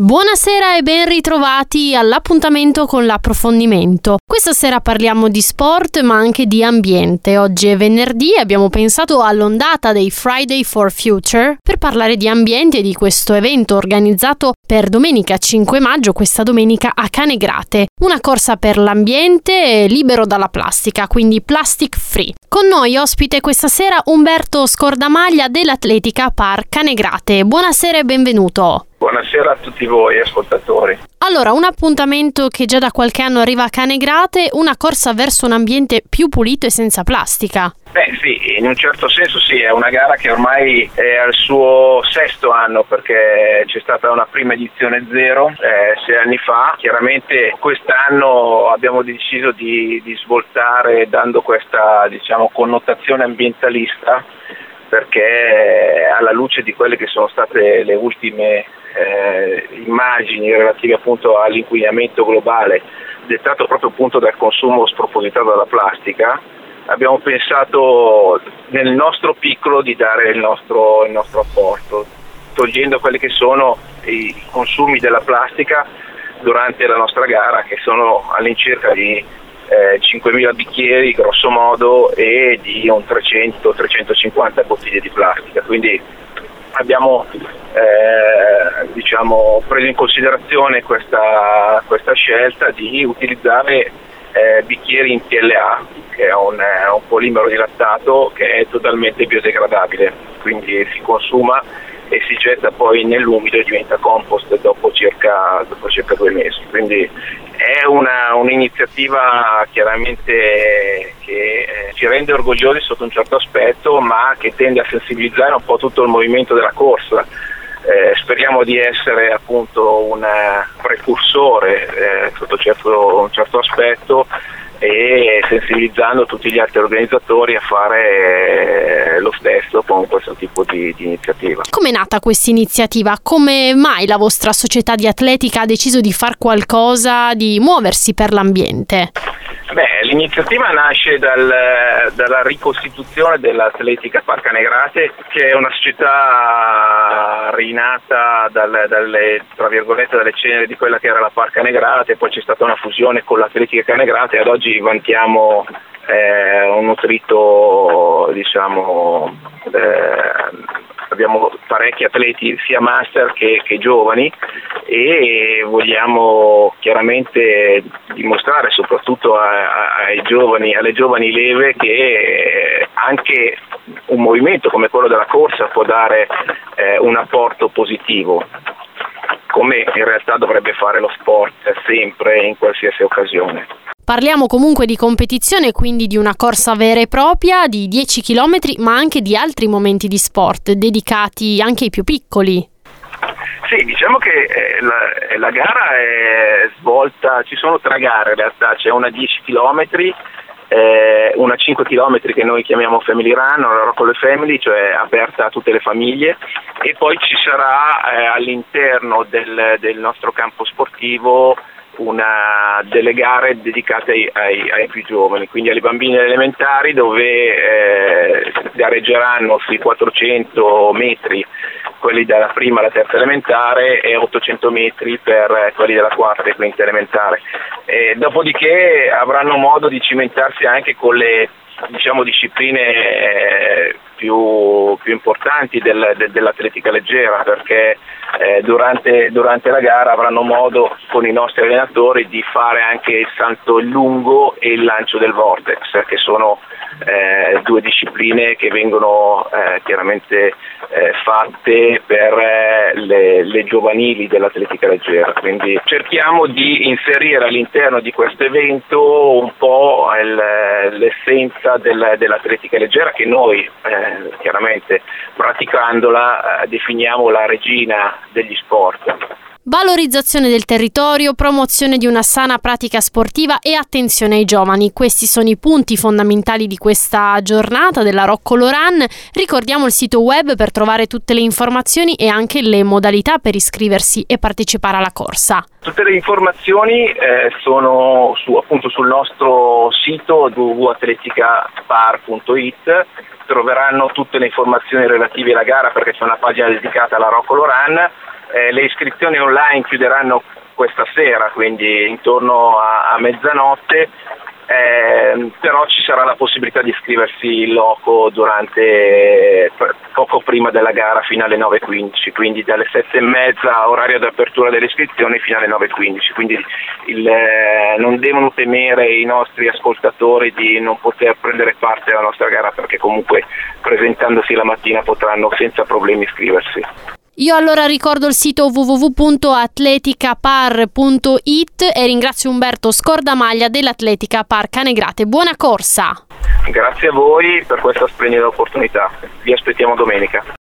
Buonasera e ben ritrovati all'appuntamento con l'approfondimento. Questa sera parliamo di sport ma anche di ambiente. Oggi è venerdì e abbiamo pensato all'ondata dei Friday for Future per parlare di ambiente e di questo evento organizzato per domenica 5 maggio, questa domenica a Canegrate. Una corsa per l'ambiente libero dalla plastica, quindi plastic free. Con noi ospite questa sera Umberto Scordamaglia dell'Atletica Park Canegrate. Buonasera e benvenuto. Buonasera a tutti voi ascoltatori. Allora, un appuntamento che già da qualche anno arriva a Canegrate, una corsa verso un ambiente più pulito e senza plastica. Beh sì, in un certo senso sì, è una gara che ormai è al suo 6º anno perché c'è stata una prima edizione 0 6 anni fa. Chiaramente quest'anno abbiamo deciso di svoltare dando questa connotazione ambientalista, perché alla luce di quelle che sono state le ultime immagini relative appunto all'inquinamento globale dettato proprio appunto dal consumo spropositato della plastica, abbiamo pensato nel nostro piccolo di dare il nostro apporto, togliendo quelli che sono i consumi della plastica durante la nostra gara, che sono all'incirca di 5.000 bicchieri grosso modo e di un 300-350 bottiglie di plastica. Quindi abbiamo preso in considerazione questa scelta di utilizzare bicchieri in PLA, che è un polimero di lattato che è totalmente biodegradabile, quindi si consuma e si getta poi nell'umido e diventa compost dopo circa 2 mesi. Quindi è un'iniziativa chiaramente che ci rende orgogliosi sotto un certo aspetto, ma che tende a sensibilizzare un po' tutto il movimento della corsa. Speriamo di essere appunto un precursore sotto un certo aspetto, e sensibilizzando tutti gli altri organizzatori a fare lo stesso con questo tipo di iniziativa. Come è nata questa iniziativa? Come mai la vostra società di atletica ha deciso di far qualcosa, di muoversi per l'ambiente? L'iniziativa nasce dalla ricostituzione dell'Atletica Park Canegrate, che è una società rinata dalle ceneri di quella che era la Park Canegrate. Poi c'è stata una fusione con l'Atletica Canegrate e ad oggi vantiamo un nutrito, abbiamo parecchi atleti sia master che giovani, e vogliamo chiaramente dimostrare soprattutto alle giovani leve che anche un movimento come quello della corsa può dare un apporto positivo, come in realtà dovrebbe fare lo sport sempre in qualsiasi occasione. Parliamo comunque di competizione, quindi di una corsa vera e propria di 10 km, ma anche di altri momenti di sport dedicati anche ai più piccoli. Sì, diciamo che la gara è svolta, ci sono 3 gare in realtà, c'è una 10 km, una 5 km che noi chiamiamo Family Run, la Roccole Family, cioè aperta a tutte le famiglie, e poi ci sarà all'interno del nostro campo sportivo delle gare dedicate ai più giovani, quindi alle bambine elementari, dove gareggeranno sui 400 metri quelli dalla prima alla terza elementare e 800 metri per quelli della quarta e quinta elementare. Dopodiché avranno modo di cimentarsi anche con le discipline più importanti dell'atletica leggera, perché durante la gara avranno modo con i nostri allenatori di fare anche il salto in lungo e il lancio del vortex, che sono 2 discipline che vengono chiaramente fatte per le giovanili dell'atletica leggera. Quindi cerchiamo di inserire all'interno di questo evento un po' l'essenza dell'atletica leggera, che noi chiaramente praticandola definiamo la regina degli sport. Valorizzazione del territorio, promozione di una sana pratica sportiva e attenzione ai giovani. Questi sono i punti fondamentali di questa giornata della Roccolo Run. Ricordiamo il sito web per trovare tutte le informazioni e anche le modalità per iscriversi e partecipare alla corsa. Tutte le informazioni sono sul nostro sito www.atleticapark.it. Troveranno tutte le informazioni relative alla gara, perché c'è una pagina dedicata alla Roccolo Run. Le iscrizioni online chiuderanno questa sera, quindi intorno a mezzanotte, però ci sarà la possibilità di iscriversi in loco poco prima della gara fino alle 9:15, quindi dalle 7:30 orario di apertura delle iscrizioni fino alle 9:15, quindi non devono temere i nostri ascoltatori di non poter prendere parte alla nostra gara, perché comunque presentandosi la mattina potranno senza problemi iscriversi. Io allora ricordo il sito www.atleticapar.it e ringrazio Umberto Scordamaglia dell'Atletica Par Canegrate. Buona corsa! Grazie a voi per questa splendida opportunità. Vi aspettiamo domenica.